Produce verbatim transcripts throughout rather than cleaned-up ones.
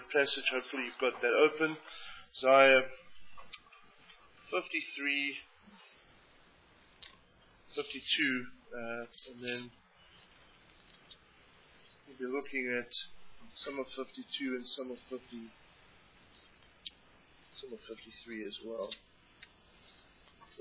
passage. Hopefully you've got that open. Isaiah fifty-three, fifty-two, uh, and then we'll be looking at some of fifty-two and some of fifty, some of fifty-three as well. So,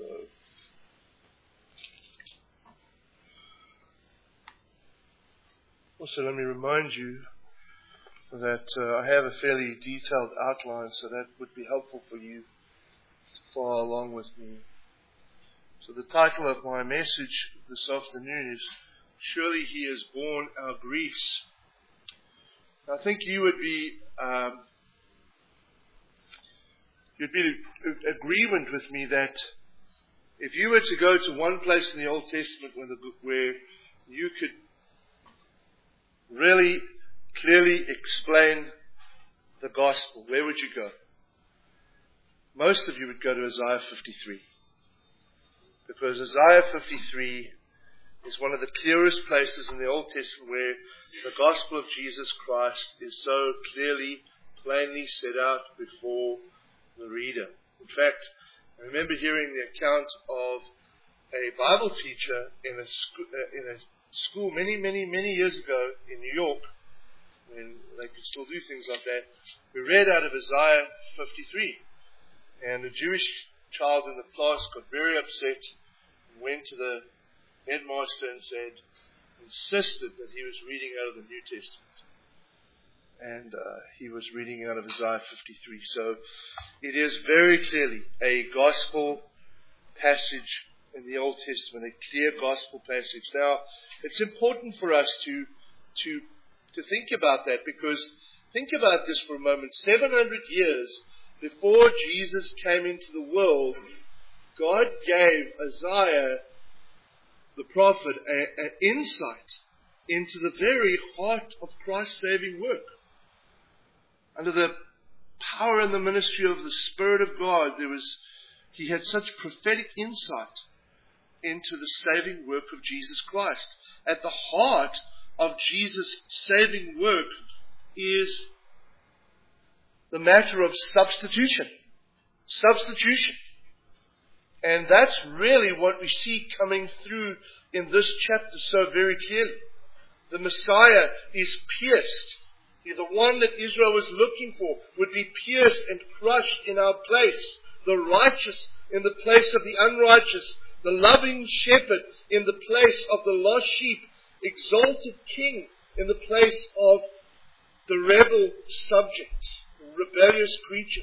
also let me remind you that uh, I have a fairly detailed outline, so that would be helpful for you to follow along with me. So the title of my message this afternoon is Surely He Has Borne Our Griefs. I think you would be um, you'd be in agreement with me that if you were to go to one place in the Old Testament where, the, where you could really clearly explain the gospel, where would you go? Most of you would go to Isaiah fifty-three. Because Isaiah fifty-three is one of the clearest places in the Old Testament where the gospel of Jesus Christ is so clearly, plainly set out before the reader. In fact, I remember hearing the account of a Bible teacher in a, sc- uh, in a school many, many, many years ago in New York, when they could still do things like that, who read out of Isaiah fifty-three. And a Jewish child in the class got very upset and went to the headmaster and said, insisted that he was reading out of the New Testament. And uh, he was reading out of Isaiah fifty-three. So it is very clearly a gospel passage in the Old Testament, a clear gospel passage. Now, it's important for us to to to think about that, because think about this for a moment. seven hundred years before Jesus came into the world, God gave Isaiah the prophet an insight into the very heart of Christ's saving work. Under the power and the ministry of the Spirit of God, there was he had such prophetic insight into the saving work of Jesus Christ. At the heart of Jesus' saving work is the matter of substitution. Substitution. And that's really what we see coming through in this chapter so very clearly. The Messiah is pierced. The one that Israel was looking for would be pierced and crushed in our place. The righteous in the place of the unrighteous. The loving shepherd in the place of the lost sheep. Exalted king in the place of the rebel subjects, rebellious creatures.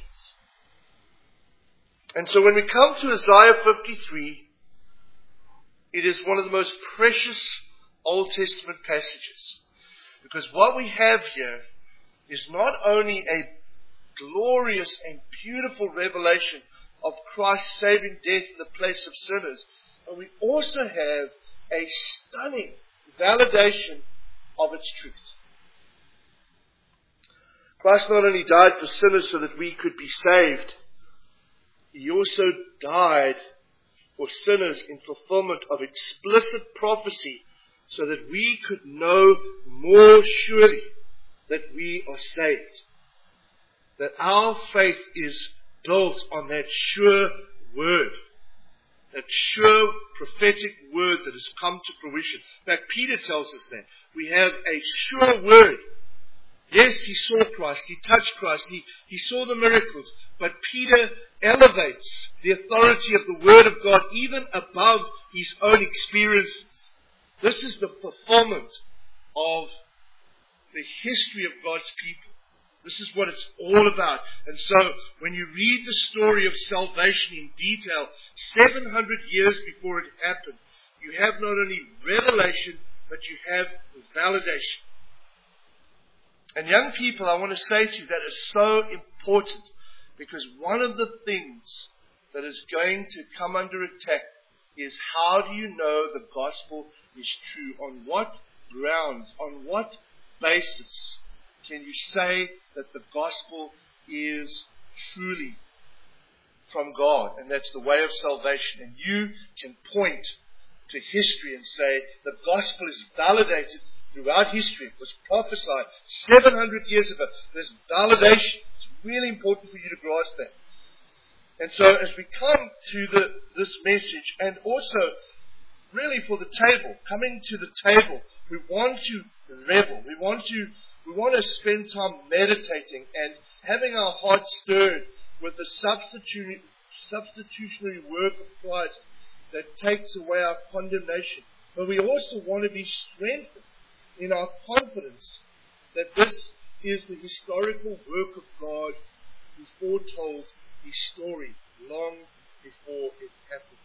And so when we come to Isaiah fifty-three, it is one of the most precious Old Testament passages. Because what we have here is not only a glorious and beautiful revelation of Christ's saving death in the place of sinners, but we also have a stunning validation of its truth. Christ not only died for sinners so that we could be saved, He also died for sinners in fulfillment of explicit prophecy so that we could know more surely that we are saved. That our faith is built on that sure word. That sure prophetic word that has come to fruition. In fact, Peter tells us that. We have a sure word. Yes, he saw Christ, he touched Christ, he, he saw the miracles. But Peter elevates the authority of the Word of God even above his own experiences. This is the fulfillment of the history of God's people. This is what it's all about. And so, when you read the story of salvation in detail, seven hundred years before it happened, you have not only revelation, but you have validation. And young people, I want to say to you that is so important, because one of the things that is going to come under attack is how do you know the gospel is true? On what grounds, on what basis can you say that the gospel is truly from God? And that's the way of salvation. And you can point to history and say the gospel is validated throughout history. It was prophesied seven hundred years ago. There's validation. It's really important for you to grasp that. And so as we come to the, this message, and also really for the table, coming to the table, we want to revel. We want to, we want to spend time meditating and having our hearts stirred with the substitutionary, substitutionary work of Christ that takes away our condemnation. But we also want to be strengthened in our confidence that this is the historical work of God who foretold His story long before it happened.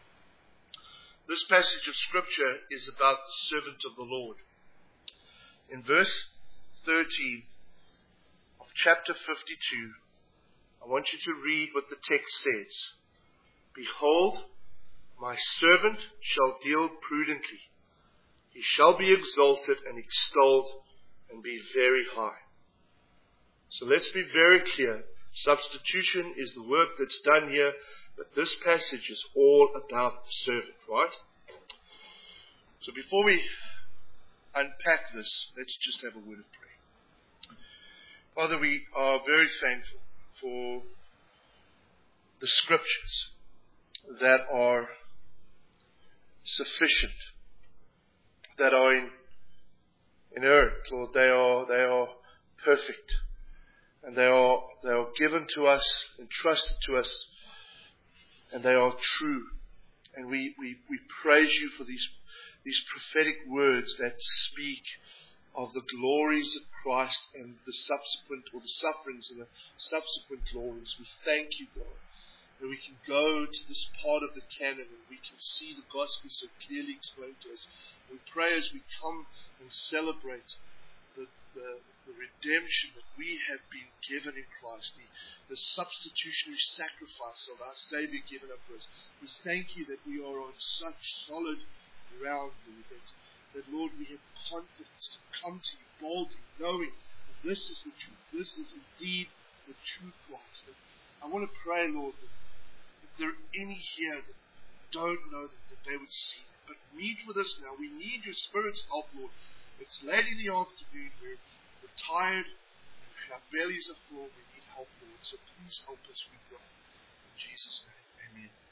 This passage of Scripture is about the servant of the Lord. In verse thirteen of chapter fifty-two, I want you to read what the text says. Behold, my servant shall deal prudently. He shall be exalted and extolled and be very high. So let's be very clear. Substitution is the work that's done here, but this passage is all about the servant, right? So before we unpack this, let's just have a word of prayer. Father, we are very thankful for the Scriptures that are sufficient, that are in, inerrant, Lord. They are, they are perfect. And they are, they are given to us, entrusted to us, and they are true. And we, we, we praise you for these, these prophetic words that speak of the glories of Christ and the subsequent, or the sufferings and the subsequent glories. We thank you, God, that we can go to this part of the canon and we can see the gospel so clearly explained to us. We pray as we come and celebrate the, the, the redemption that we have been given in Christ, the, the substitutionary sacrifice of our Savior given up for us. We thank you that we are on such solid ground, Lord, that, that, Lord, we have confidence to come to you boldly, knowing that this is the truth. This is indeed the true Christ. And I want to pray, Lord, that if there are any here that don't know that, that they would see that. But meet with us now. We need your Spirit's help, Lord. It's late in the afternoon. We're, we're tired. Our bellies are full. We need help, Lord. So please help us, we pray. In Jesus' name, amen.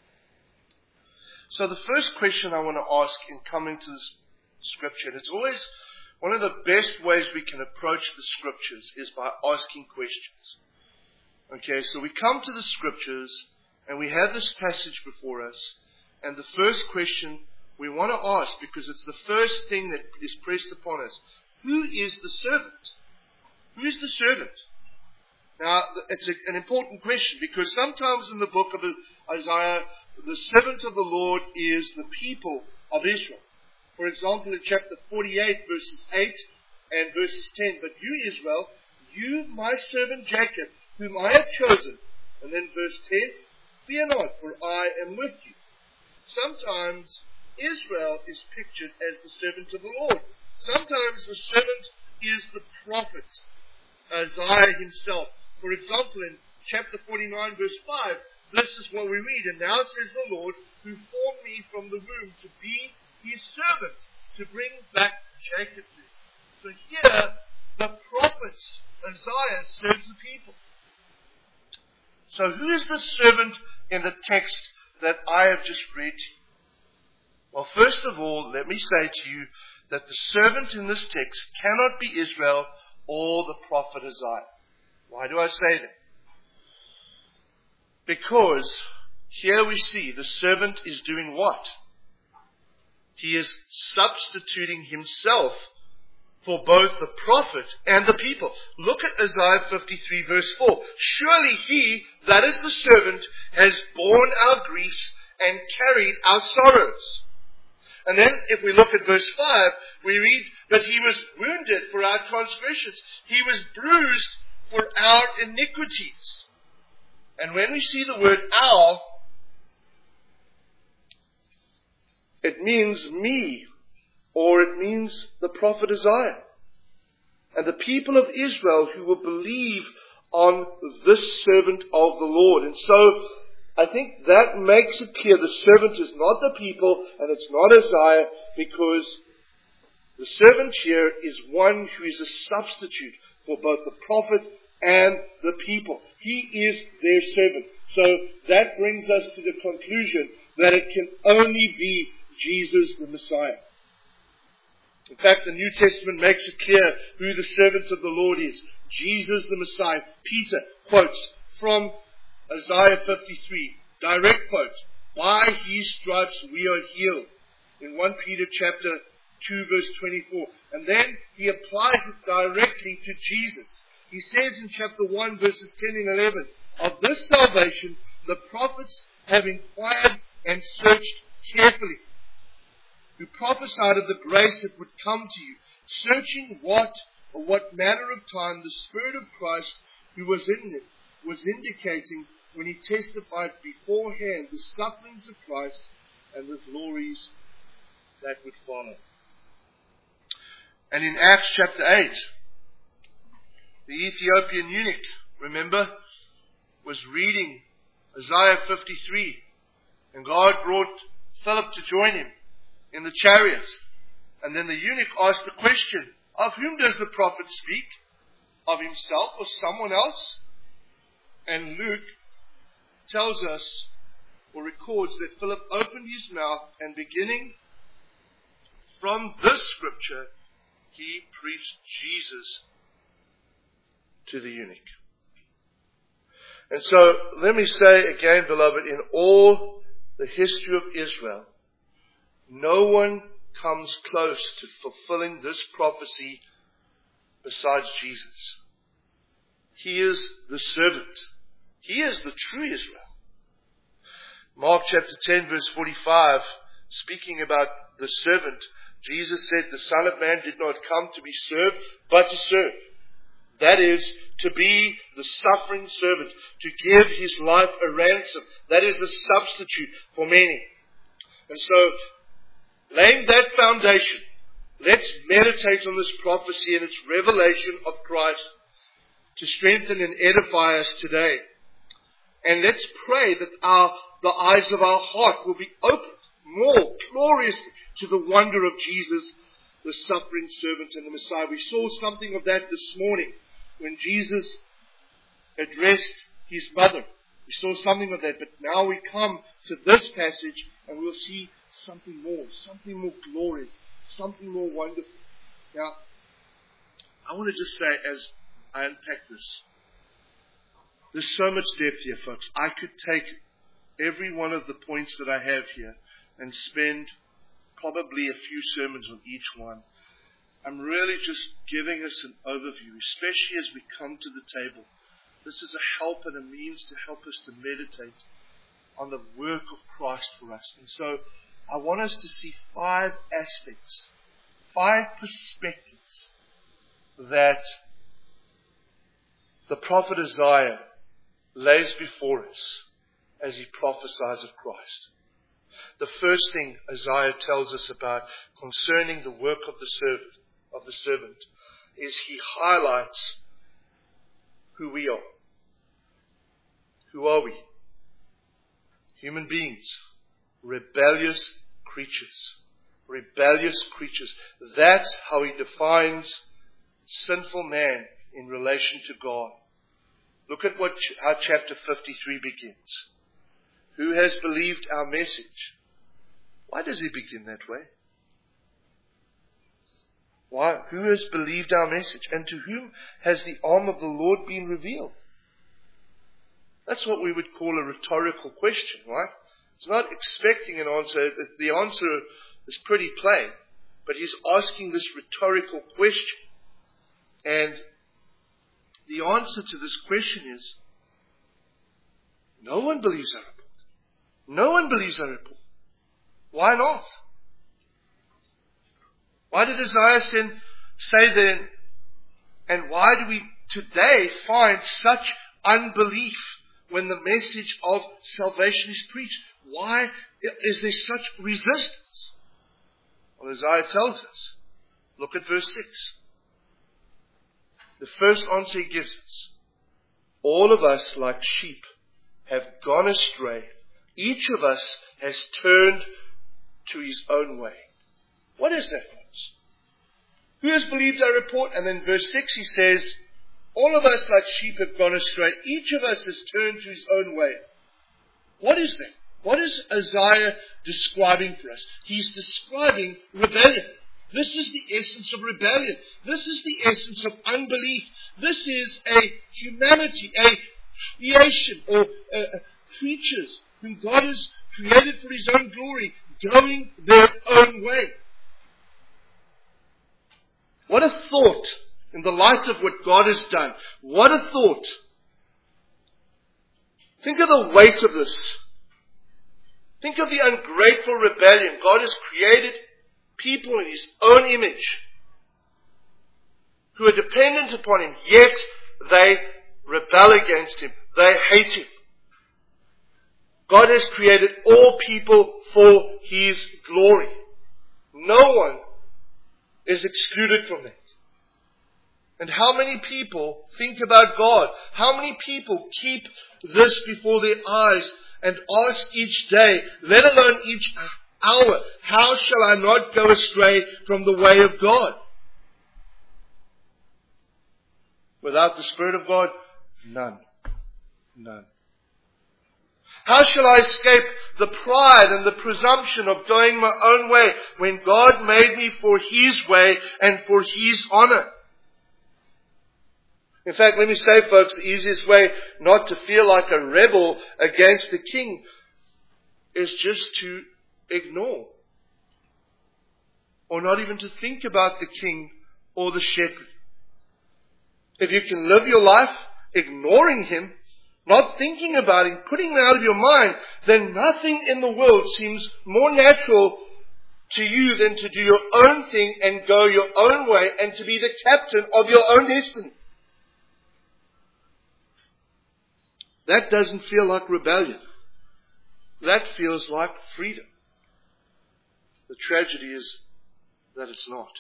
So the first question I want to ask in coming to this Scripture, and it's always one of the best ways we can approach the Scriptures is by asking questions. Okay, so we come to the Scriptures and we have this passage before us, and the first question we want to ask, because it's the first thing that is pressed upon us, who is the servant? Who is the servant? Now, it's a, an important question, because sometimes in the book of Isaiah, the servant of the Lord is the people of Israel. For example, in chapter forty-eight, verses eight and verses ten, but you, Israel, you, my servant Jacob, whom I have chosen. And then verse ten, fear not, for I am with you. Sometimes Israel is pictured as the servant of the Lord. Sometimes the servant is the prophet, Isaiah himself. For example, in chapter forty-nine, verse five, this is what we read. And now says the Lord, who formed me from the womb to be his servant, to bring back Jacob to him. So here, the prophet Isaiah serves the people. So who is the servant in the text that I have just read to you? Well, first of all, let me say to you that the servant in this text cannot be Israel or the prophet Isaiah. Why do I say that? Because here we see the servant is doing what? He is substituting himself for both the prophet and the people. Look at Isaiah fifty-three, verse four. Surely he, that is the servant, has borne our griefs and carried our sorrows. And then if we look at verse five, we read that he was wounded for our transgressions. He was bruised for our iniquities. And when we see the word our, it means me, or it means the prophet Isaiah. And the people of Israel who will believe on this servant of the Lord. And so I think that makes it clear the servant is not the people and it's not Isaiah, because The servant here is one who is a substitute for both the prophet and the people. He is their servant. So that brings us to the conclusion that it can only be Jesus the Messiah. In fact, the New Testament makes it clear who the servant of the Lord is. Jesus the Messiah. Peter quotes from Isaiah fifty-three. Direct quote. By his stripes we are healed. In First Peter chapter two verse twenty-four. And then he applies it directly to Jesus. He says in chapter one verses ten and eleven. Of this salvation the prophets have inquired and searched carefully, who prophesied of the grace that would come to you, searching what or what manner of time the Spirit of Christ who was in them was indicating when he testified beforehand the sufferings of Christ and the glories that would follow. And in Acts chapter eight, the Ethiopian eunuch, remember, was reading Isaiah fifty-three, and God brought Philip to join him in the chariot. And then the eunuch asked the question, of whom does the prophet speak? Of himself or someone else? And Luke tells us, or records, that Philip opened his mouth, and beginning from this scripture, he preached Jesus to the eunuch. And so, let me say again, beloved, in all the history of Israel, no one comes close to fulfilling this prophecy besides Jesus. He is the servant. He is the true Israel. Mark chapter ten verse forty-five, speaking about the servant, Jesus said, the Son of Man did not come to be served, but to serve. That is, to be the suffering servant, to give his life a ransom. That is a substitute for many. And so, laying that foundation, let's meditate on this prophecy and its revelation of Christ to strengthen and edify us today. And let's pray that our, the eyes of our heart will be opened more gloriously to the wonder of Jesus, the suffering servant and the Messiah. We saw something of that this morning when Jesus addressed his mother. We saw something of that, but now we come to this passage and we'll see something more, something more glorious, something more wonderful. Now, I want to just say as I unpack this, there's so much depth here, folks. I could take every one of the points that I have here and spend probably a few sermons on each one. I'm really just giving us an overview, especially as we come to the table. This is a help and a means to help us to meditate on the work of Christ for us. And so I want us to see five aspects, five perspectives that the prophet Isaiah lays before us as he prophesies of Christ. The first thing Isaiah tells us about concerning the work of the servant, of the servant, is he highlights who we are. Who are we? Human beings, rebellious creatures. Rebellious creatures. That's how he defines sinful man in relation to God. Look at what how chapter fifty-three begins. Who has believed our message? Why does he begin that way? Why? Who has believed our message? And to whom has the arm of the Lord been revealed? That's what we would call a rhetorical question, right? It's not expecting an answer. The answer is pretty plain. But he's asking this rhetorical question. And the answer to this question is, no one believes our report. No one believes our report. Why not? Why did Isaiah say then, and why do we today find such unbelief when the message of salvation is preached? Why is there such resistance? Well, Isaiah tells us. Look at verse six. The first answer he gives us. All of us, like sheep, have gone astray. Each of us has turned to his own way. What is that, folks? Who has believed our report? And then verse six he says, all of us like sheep have gone astray. Each of us has turned to his own way. What is that? What is Isaiah describing for us? He's describing rebellion. This is the essence of rebellion. This is the essence of unbelief. This is a humanity, a creation, or uh, creatures whom God has created for his own glory, going their own way. What a thought in the light of what God has done. What a thought. Think of the weight of this. Think of the ungrateful rebellion. God has created people in his own image who are dependent upon him, yet they rebel against him. They hate him. God has created all people for his glory. No one is excluded from that. And how many people think about God? How many people keep this before their eyes and ask each day, let alone each hour, how shall I not go astray from the way of God? Without the Spirit of God, none. None. How shall I escape the pride and the presumption of going my own way when God made me for his way and for his honor? In fact, let me say, folks, the easiest way not to feel like a rebel against the king is just to ignore, or not even to think about the king or the shepherd. If you can live your life ignoring him, not thinking about him, putting him out of your mind, then nothing in the world seems more natural to you than to do your own thing and go your own way and to be the captain of your own destiny. That doesn't feel like rebellion. That feels like freedom. The tragedy is that it's not.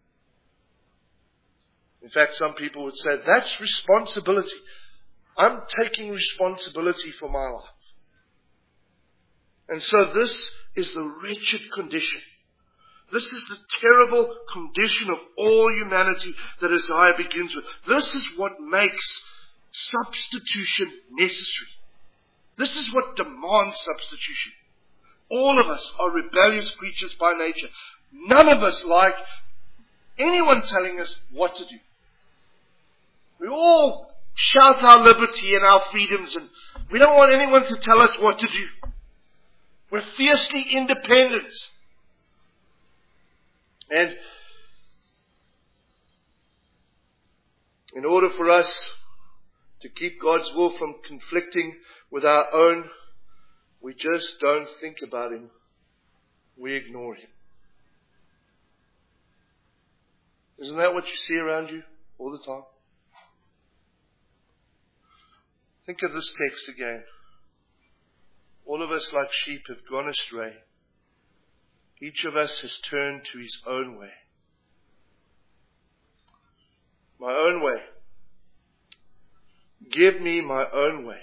In fact, some people would say, that's responsibility. I'm taking responsibility for my life. And so this is the wretched condition. This is the terrible condition of all humanity that Isaiah begins with. This is what makes substitution necessary. This is what demands substitution. All of us are rebellious creatures by nature. None of us like anyone telling us what to do. We all shout our liberty and our freedoms, and we don't want anyone to tell us what to do. We're fiercely independent. And in order for us to keep God's will from conflicting with our own, we just don't think about him. We ignore him. Isn't that what you see around you all the time? Think of this text again. All of us like sheep have gone astray. Each of us has turned to his own way. My own way. Give me my own way.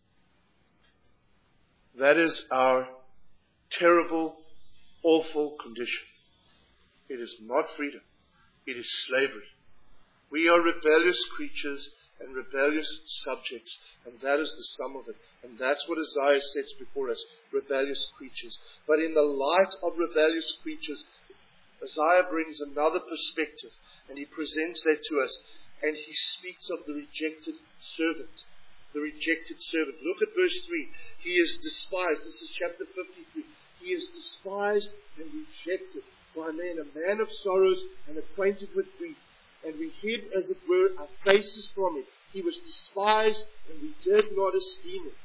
That is our terrible, awful condition. It is not freedom. It is slavery. We are rebellious creatures and rebellious subjects, and that is the sum of it. And that's what Isaiah sets before us, rebellious creatures. But in the light of rebellious creatures, Isaiah brings another perspective, and he presents that to us, and he speaks of the rejected servant. The rejected servant. Look at verse three. He is despised. This is chapter fifty-three. He is despised and rejected by men, a man of sorrows and acquainted with grief. And we hid, as it were, our faces from him. He was despised, and we did not esteem him.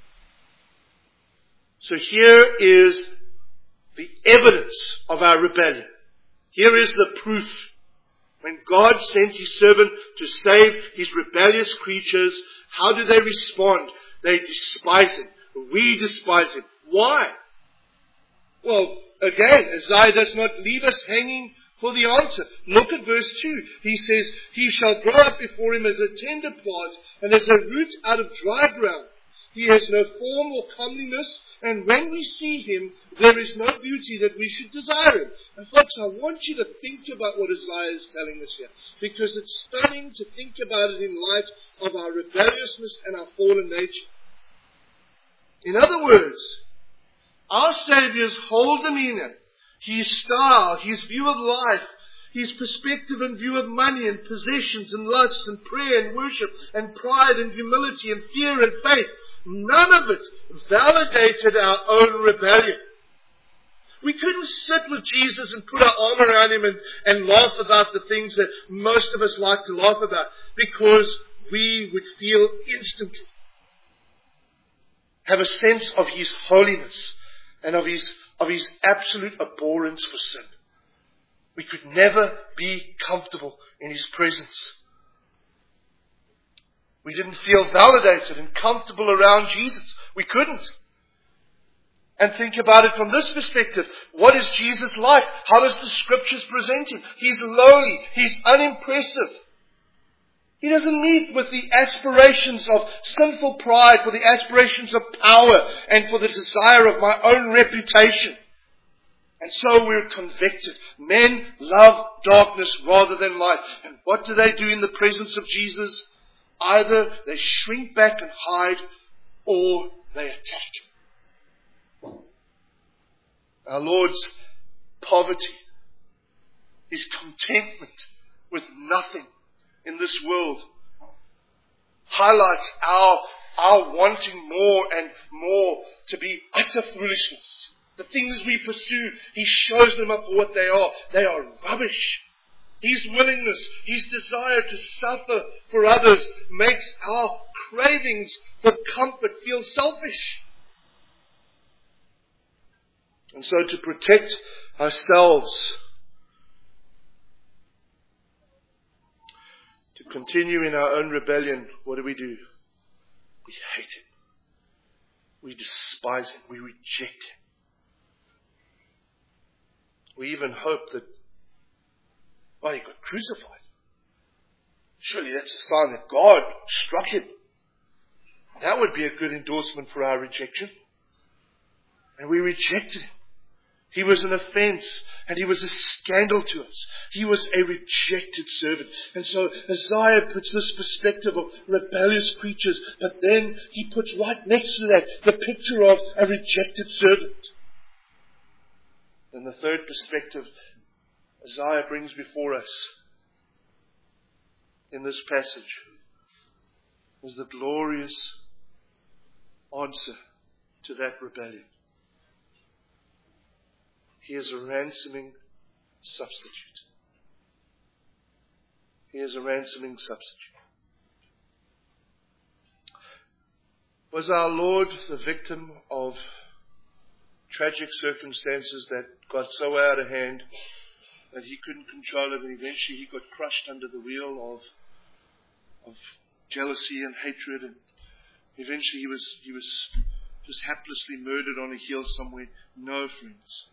So here is the evidence of our rebellion. Here is the proof. When God sent his servant to save his rebellious creatures, how do they respond? They despise him. We despise him. Why? Well, again, Isaiah does not leave us hanging for the answer. Look at verse two. He says, he shall grow up before him as a tender plant and as a root out of dry ground. He has no form or comeliness, and when we see him, there is no beauty that we should desire him. And folks, I want you to think about what Isaiah is telling us here, because it's stunning to think about it in light of our rebelliousness and our fallen nature. In other words, our Saviour's whole demeanor, his style, his view of life, his perspective and view of money and possessions and lusts and prayer and worship and pride and humility and fear and faith, none of it validated our own rebellion. We couldn't sit with Jesus and put our arm around him and, and laugh about the things that most of us like to laugh about, because we would feel instantly, have a sense of his holiness and of his, of his absolute abhorrence for sin. We could never be comfortable in his presence. We didn't feel validated and comfortable around Jesus. We couldn't. And think about it from this perspective. What is Jesus like? How does the Scriptures present him? He's lowly. He's unimpressive. He doesn't meet with the aspirations of sinful pride, for the aspirations of power, and for the desire of my own reputation. And so we're convicted. Men love darkness rather than light. And what do they do in the presence of Jesus? Either they shrink back and hide, or they attack. Our Lord's poverty, his contentment with nothing in this world, highlights our, our wanting more and more to be utter foolishness. The things we pursue, he shows them up for what they are. They are rubbish. His willingness, his desire to suffer for others makes our cravings for comfort feel selfish. And so to protect ourselves, to continue in our own rebellion, what do we do? We hate him. We despise him. We reject him. We even hope that, well, he got crucified. Surely that's a sign that God struck him. That would be a good endorsement for our rejection. And we rejected him. He was an offense, and he was a scandal to us. He was a rejected servant. And so Isaiah puts this perspective of rebellious creatures, but then he puts right next to that the picture of a rejected servant. And the third perspective Isaiah brings before us in this passage is the glorious answer to that rebellion. He is a ransoming substitute. He is a ransoming substitute. Was our Lord the victim of tragic circumstances that got so out of hand that he couldn't control it, and eventually he got crushed under the wheel of of jealousy and hatred, and eventually he was he was just haplessly murdered on a hill somewhere? No, friends.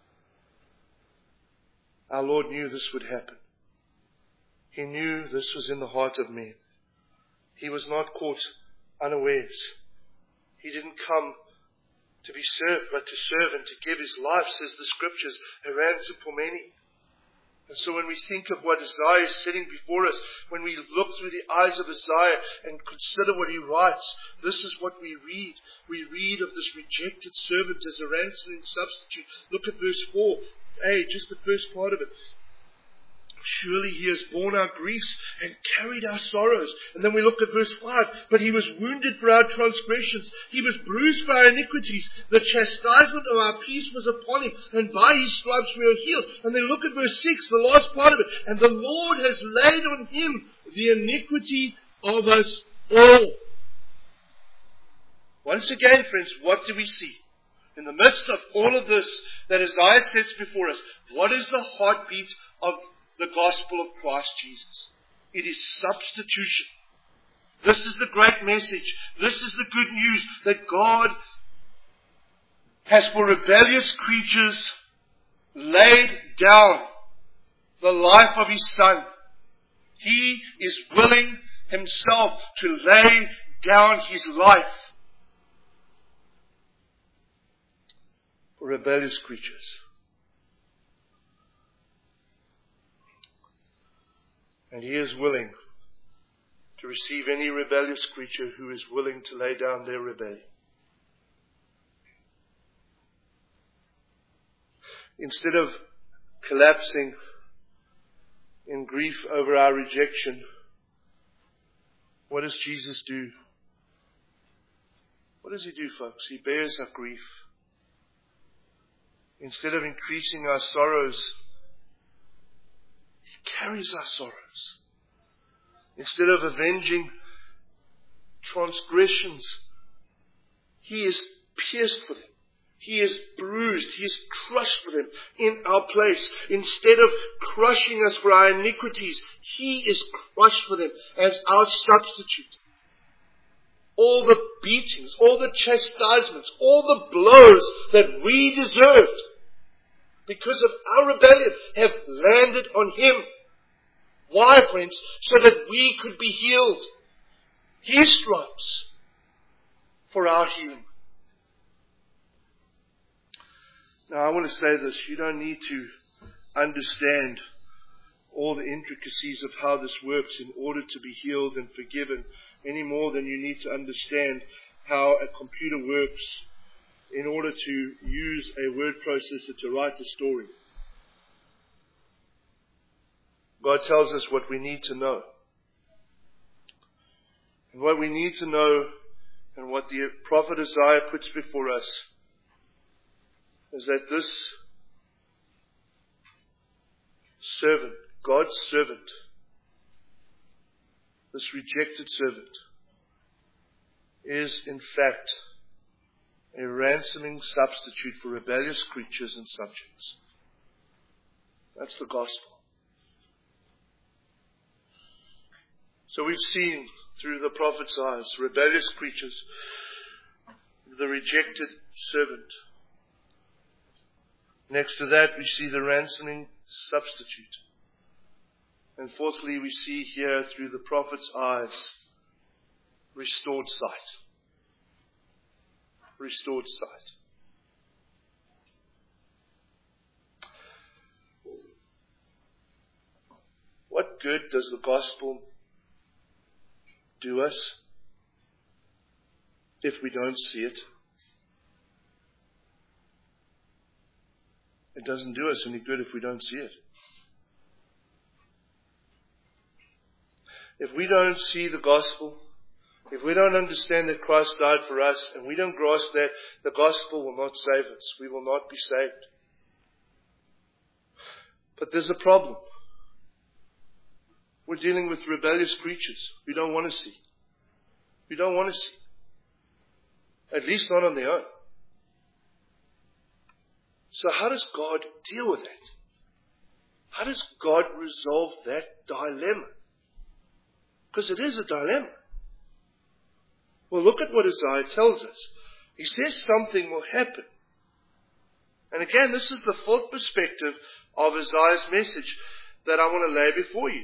Our Lord knew this would happen. He knew this was in the heart of men. He was not caught unawares. He didn't come to be served, but to serve and to give his life, says the Scriptures, a ransom for many. And so when we think of what Isaiah is setting before us, when we look through the eyes of Isaiah and consider what he writes, this is what we read. We read of this rejected servant as a ransoming substitute. Look at verse four. Hey, just the first part of it. Surely he has borne our griefs and carried our sorrows. And then we look at verse five. But he was wounded for our transgressions. He was bruised for our iniquities. The chastisement of our peace was upon him. And by his stripes we are healed. And then look at verse six, the last part of it. And the Lord has laid on him the iniquity of us all. Once again, friends, what do we see? In the midst of all of this that Isaiah sets before us, what is the heartbeat of the gospel of Christ Jesus? It is substitution. This is the great message. This is the good news that God has for rebellious creatures laid down the life of his Son. He is willing himself to lay down his life for rebellious creatures. And He is willing to receive any rebellious creature who is willing to lay down their rebellion. Instead of collapsing in grief over our rejection, what does Jesus do? What does He do, folks? He bears our grief. Instead of increasing our sorrows, He carries our sorrows. Instead of avenging transgressions, He is pierced for them. He is bruised. He is crushed for them in our place. Instead of crushing us for our iniquities, He is crushed for them as our substitute. All the beatings, all the chastisements, all the blows that we deserved because of our rebellion have landed on Him. Why, friends? So that we could be healed. His stripes for our healing. Now, I want to say this. You don't need to understand all the intricacies of how this works in order to be healed and forgiven any more than you need to understand how a computer works in order to use a word processor to write a story. God tells us what we need to know. And what we need to know, and what the prophet Isaiah puts before us, is that this servant, God's servant, this rejected servant, is in fact a ransoming substitute for rebellious creatures and subjects. That's the gospel. So we've seen through the prophet's eyes, rebellious creatures, the rejected servant. Next to that, we see the ransoming substitute. And fourthly, we see here through the prophet's eyes, restored sight. Restored sight. What good does the gospel do us if we don't see it? It doesn't do us any good if we don't see it. If we don't see the gospel, if we don't understand that Christ died for us, and we don't grasp that, the gospel will not save us. We will not be saved. But there's a problem. We're dealing with rebellious creatures. We don't want to see. We don't want to see. At least not on their own. So how does God deal with that? How does God resolve that dilemma? Because it is a dilemma. Well, look at what Isaiah tells us. He says something will happen. And again, this is the fourth perspective of Isaiah's message that I want to lay before you.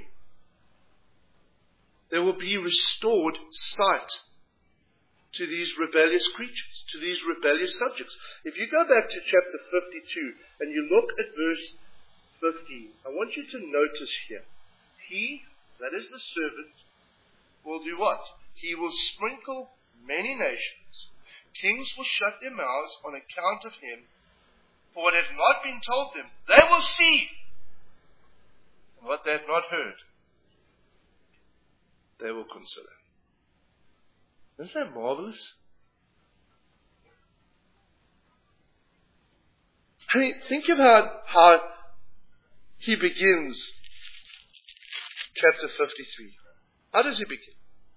There will be restored sight to these rebellious creatures, to these rebellious subjects. If you go back to chapter fifty-two and you look at verse fifteen, I want you to notice here, he, that is the servant, will do what? He will sprinkle many nations. Kings will shut their mouths on account of him, for what had not been told them, they will see. And what they have not heard, they will consider. Isn't that marvelous? I mean, think about how he begins chapter fifty-three. How does he begin?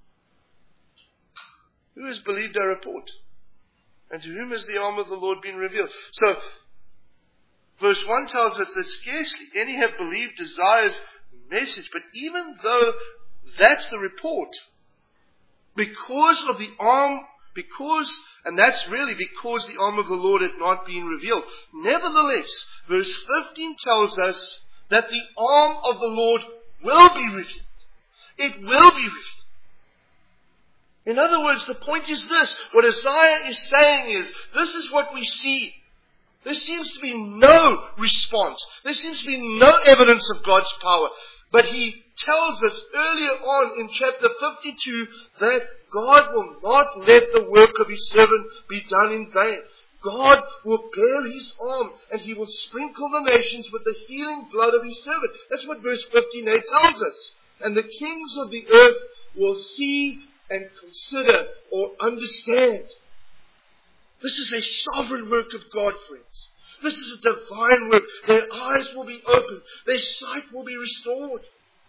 Who has believed our report? And to whom has the arm of the Lord been revealed? So, verse one tells us that scarcely any have believed Isaiah's message, but even though that's the report, because of the arm, because, and that's really because the arm of the Lord had not been revealed. Nevertheless, verse fifteen tells us that the arm of the Lord will be revealed. It will be revealed. In other words, the point is this. What Isaiah is saying is, this is what we see. There seems to be no response. There seems to be no evidence of God's power. But He tells us earlier on in chapter fifty-two that God will not let the work of His servant be done in vain. God will bear His arm and He will sprinkle the nations with the healing blood of His servant. That's what verse fifteen a tells us. And the kings of the earth will see and consider or understand. This is a sovereign work of God, friends. This is a divine work. Their eyes will be opened. Their sight will be restored.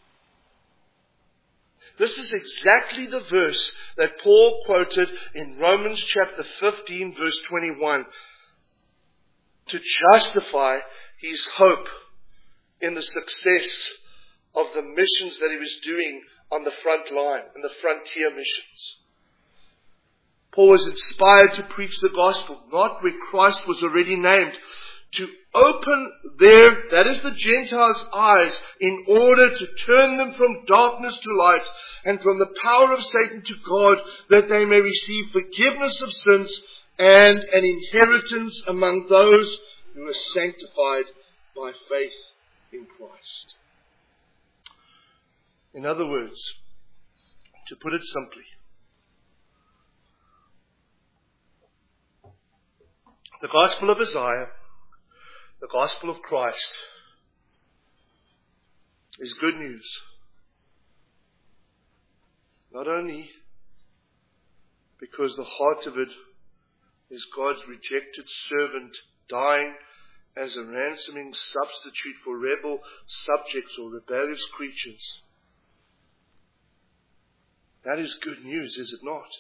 This is exactly the verse that Paul quoted in Romans chapter fifteen, verse twenty-one, to justify his hope in the success of the missions that he was doing on the front line, in the frontier missions. Paul was inspired to preach the gospel, not where Christ was already named, to open their, that is the Gentiles' eyes, in order to turn them from darkness to light and from the power of Satan to God, that they may receive forgiveness of sins and an inheritance among those who are sanctified by faith in Christ. In other words, to put it simply, the gospel of Isaiah, the gospel of Christ, is good news. Not only because the heart of it is God's rejected servant dying as a ransoming substitute for rebel subjects or rebellious creatures. That is good news, is it not?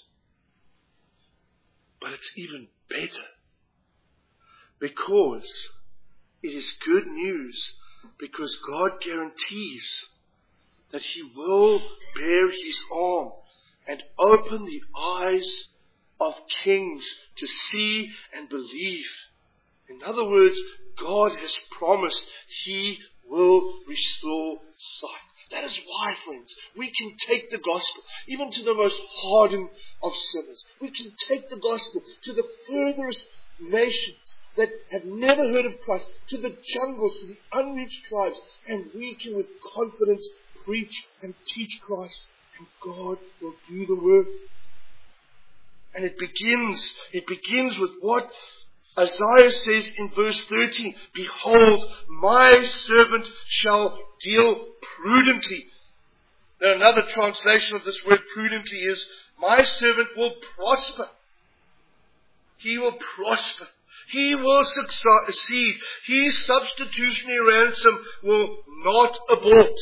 But it's even better, because it is good news because God guarantees that He will bear His arm and open the eyes of kings to see and believe. In other words, God has promised He will restore sight. That is why, friends, we can take the gospel even to the most hardened of sinners. We can take the gospel to the furthest nations that have never heard of Christ, to the jungles, to the unreached tribes, and we can with confidence preach and teach Christ, and God will do the work. And it begins, it begins with what Isaiah says in verse thirteen, "Behold, my servant shall deal prudently." Then another translation of this word prudently is, "My servant will prosper." He will prosper. He will succeed. His substitutionary ransom will not abort.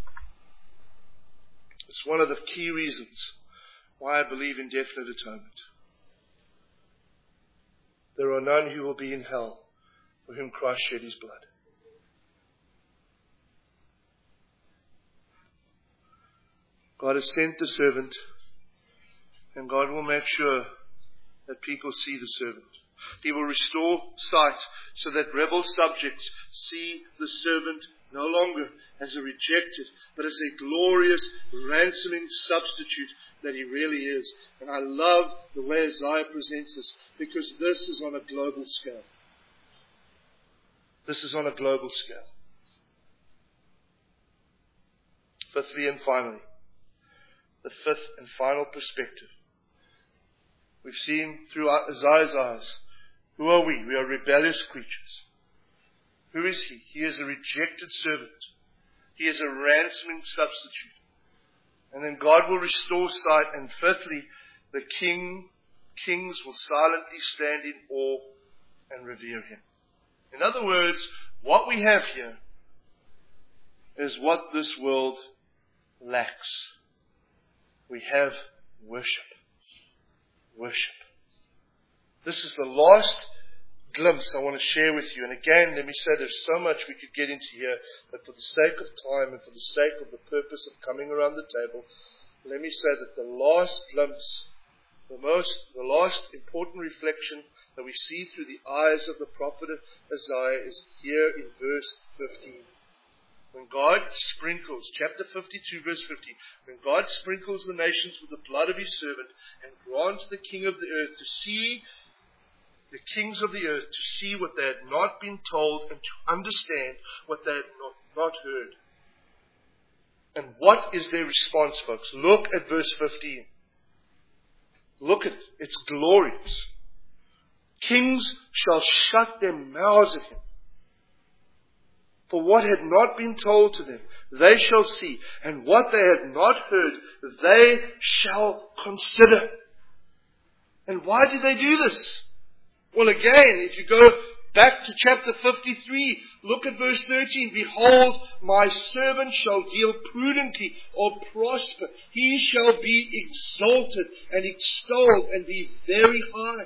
It's one of the key reasons why I believe in definite atonement. There are none who will be in hell for whom Christ shed His blood. God has sent the servant, and God will make sure that people see the servant. He will restore sight so that rebel subjects see the servant no longer as a rejected, but as a glorious ransoming substitute that He really is. And I love the way Isaiah presents this, because this is on a global scale. This is on a global scale. Fifthly and finally, the fifth and final perspective. We've seen through Isaiah's eyes, who are we? We are rebellious creatures. Who is He? He is a rejected servant. He is a ransoming substitute. And then God will restore sight. And fifthly, the king, kings will silently stand in awe and revere Him. In other words, what we have here is what this world lacks. We have worship. Worship. This is the last glimpse I want to share with you. And again, let me say there's so much we could get into here, but for the sake of time and for the sake of the purpose of coming around the table, let me say that the last glimpse, the most, the last important reflection that we see through the eyes of the prophet Isaiah is here in verse fifteen. When God sprinkles, chapter fifty-two, verse fifteen, when God sprinkles the nations with the blood of His servant and grants the King of the earth to see the kings of the earth, to see what they had not been told and to understand what they had not, not heard. And what is their response, folks? Look at verse fifteen. Look at it. It's glorious. Kings shall shut their mouths at him. For what had not been told to them, they shall see. And what they had not heard, they shall consider. And why do they do this? Well, again, if you go back to chapter fifty-three, look at verse thirteen. Behold, my servant shall deal prudently or prosper. He shall be exalted and extolled and be very high.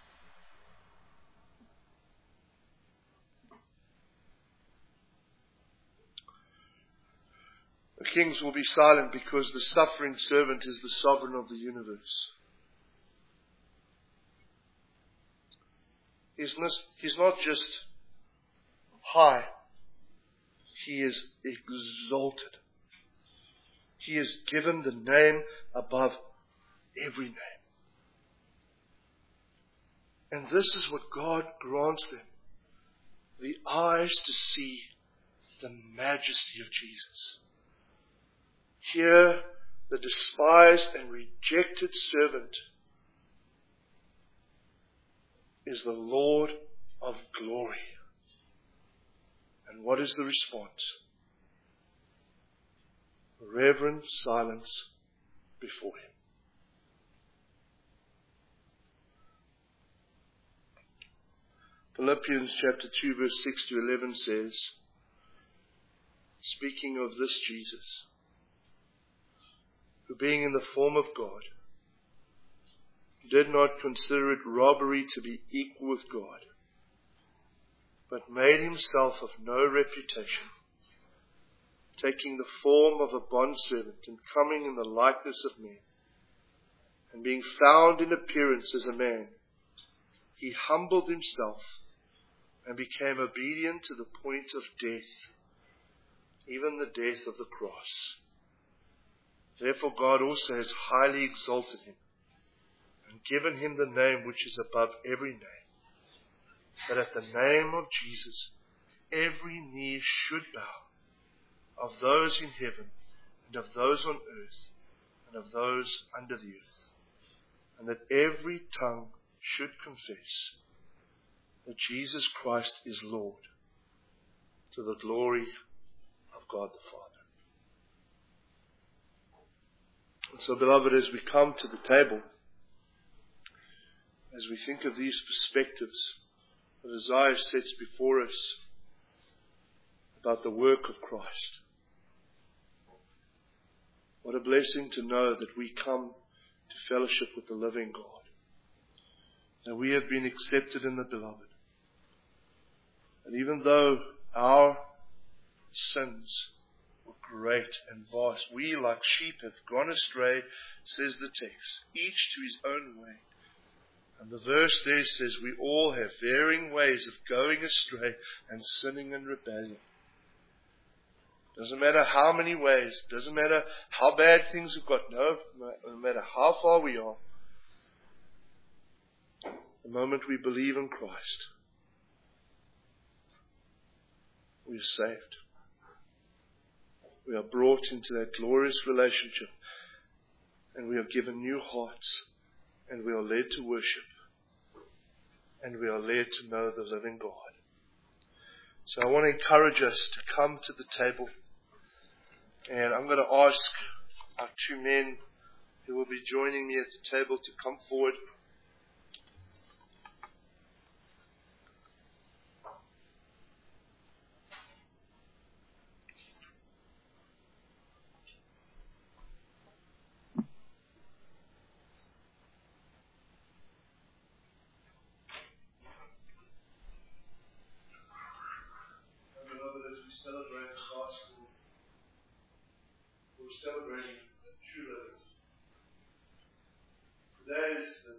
The kings will be silent because the suffering servant is the sovereign of the universe. He's not, he's not just high. He is exalted. He is given the name above every name. And this is what God grants them. The eyes to see the majesty of Jesus. Here, the despised and rejected servant is the Lord of glory. And what is the response? Reverent silence before him. Philippians chapter two verse six to eleven says, speaking of this Jesus, who being in the form of God, did not consider it robbery to be equal with God, but made himself of no reputation, taking the form of a bondservant and coming in the likeness of men, and being found in appearance as a man, he humbled himself and became obedient to the point of death, even the death of the cross. Therefore God also has highly exalted him and given him the name which is above every name, that at the name of Jesus every knee should bow, of those in heaven and of those on earth and of those under the earth, and that every tongue should confess that Jesus Christ is Lord, to the glory of God the Father. And so, beloved, as we come to the table, as we think of these perspectives that Isaiah sets before us about the work of Christ, what a blessing to know that we come to fellowship with the living God, that we have been accepted in the beloved. And even though our sins were great and vast, we like sheep have gone astray, says the text, each to his own way. And the verse there says we all have varying ways of going astray and sinning in rebellion. Doesn't matter how many ways, doesn't matter how bad things have got, no, no matter how far we are. The moment we believe in Christ, we are saved. We are brought into that glorious relationship, and we are given new hearts, and we are led to worship, and we are led to know the living God. So I want to encourage us to come to the table, and I'm going to ask our two men who will be joining me at the table to come forward. Celebrate the gospel. We're celebrating true living. Today is the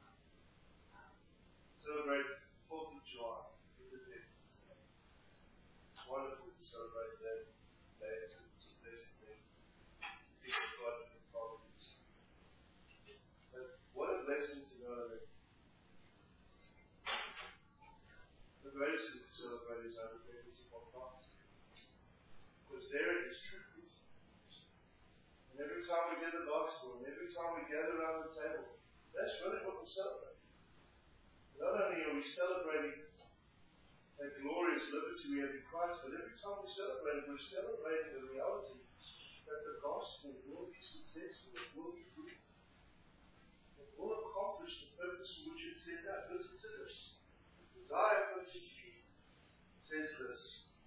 celebrate fourth of July, Independence Day. It's wonderful to celebrate that day. It's a blessed day. People's life and followers. But what a blessing to know that greatest thing to celebrate is our repentance of our past. Because there it is true peace. And every time we get the gospel, and every time we gather around the table, that's really what we celebrate. Not only are we celebrating that glorious liberty we have in Christ, but every time we celebrate it, we're celebrating the reality that the gospel will be successful, it will be free. It will accomplish the purpose for which it set out. Listen to this. Isaiah fifty-three says this.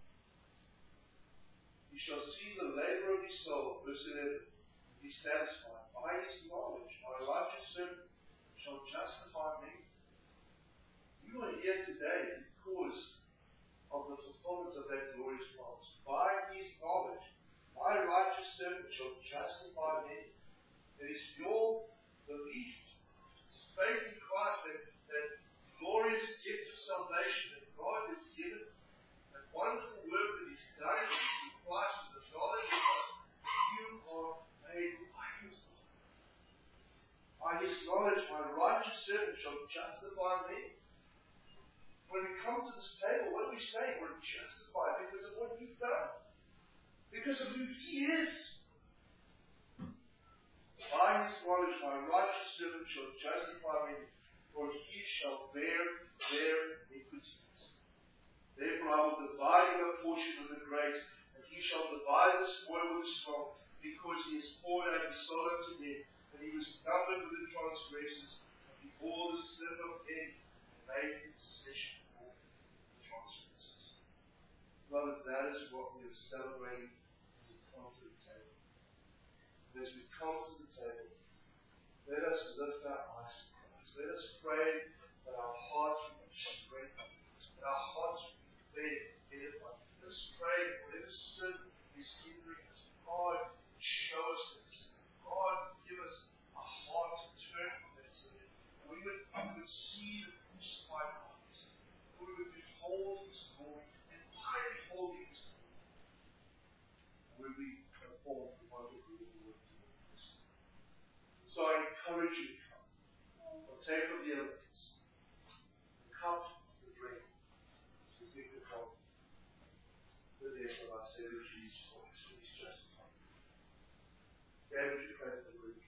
You shall see the labor of his soul, verse eleven, be satisfied. By his knowledge, my righteous servant shall justify me. You are here today because of the fulfillment of that glorious promise. By his knowledge, my righteous servant shall justify me. It is your belief, faith in Christ, that, that glorious gift of salvation that God has given, that wonderful work that He's done in Christ, with the knowledge of God, you are made righteous. By his knowledge, my righteous servant shall justify me. When we come to this table, what do we say? We're justified because of what He's done. Because of who He is. By his knowledge, my righteous servant shall justify me, for he shall bear their iniquities. Therefore I will divide him a portion of the great, and he shall divide the spoil with the strong, because he has poured out his soul unto death, and he was numbered with the transgressors, and he bore the sin of many, and made intercession for the transgressors. Beloved, that is what we are celebrating as we come to the table. And as we come to the table, let us lift our eyes to Christ. Let us pray that our hearts will be strengthened, that our hearts will be fed, edified. Let us pray that whatever sin is hindering us, God show us this. God give us a heart to turn from that sin. And we would, we would see the crucified Christ. We would behold His glory, and by beholding His glory, we would be conformed to what we do. So I encourage you to come. Partake of the elements. The cup, the drink, to give the cup, the death of our Savior Jesus Christ, who is justified. David, you pray for the group.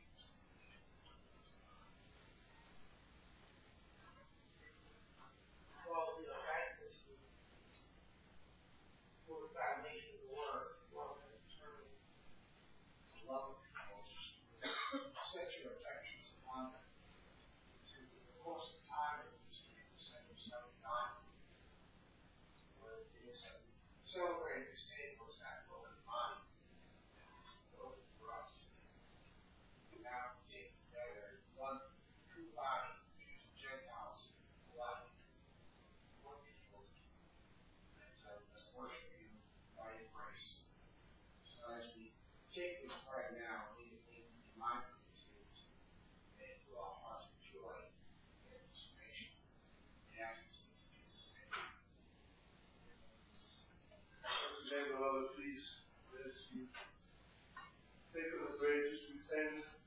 Well, we are thankful to you for the foundation of the Word, love and eternal love of people. Set your affections upon them. To the course of time that you speak the same seventy-nine, or it is celebrating this day was that broken body, broken for us. We now take together one true body, Gentiles, alike, one people, and so let's worship you by your grace. So as we take this right now, we can be mindful. Beloved, please let us be. Take of the bread, just pretend